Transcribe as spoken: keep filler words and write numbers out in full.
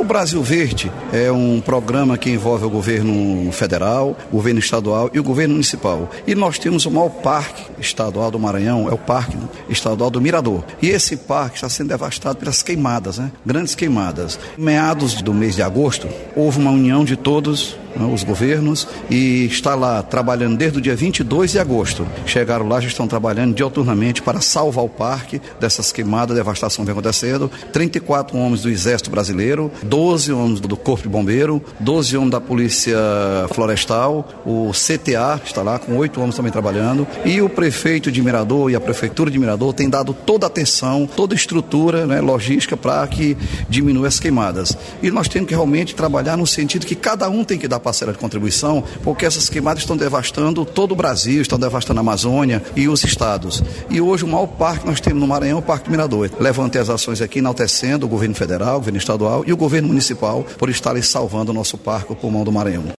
Brasil Verde é um programa que envolve o governo federal, o governo estadual e o governo municipal. E nós temos o maior parque estadual do Maranhão, é o Parque Estadual do Mirador. E esse parque está sendo devastado pelas queimadas, né? Grandes queimadas. Meados do mês de agosto, houve uma união de todos os governos e está lá trabalhando desde o dia vinte e dois de agosto. Chegaram lá, já estão trabalhando dioturnamente para salvar o parque dessas queimadas, devastação que vem acontecendo. trinta e quatro homens do Exército Brasileiro, doze homens do Corpo de Bombeiro, doze homens da Polícia Florestal, o C T A está lá com oito homens também trabalhando, e o prefeito de Mirador e a Prefeitura de Mirador tem dado toda a atenção, toda a estrutura, né, logística para que diminua as queimadas. E nós temos que realmente trabalhar no sentido que cada um tem que dar parcela de contribuição, porque essas queimadas estão devastando todo o Brasil, estão devastando a Amazônia e os estados. E hoje o maior parque que nós temos no Maranhão é o Parque do Mirador. Levantei as ações aqui enaltecendo o governo federal, o governo estadual e o governo municipal por estarem salvando o nosso parque, o pulmão do Maranhão.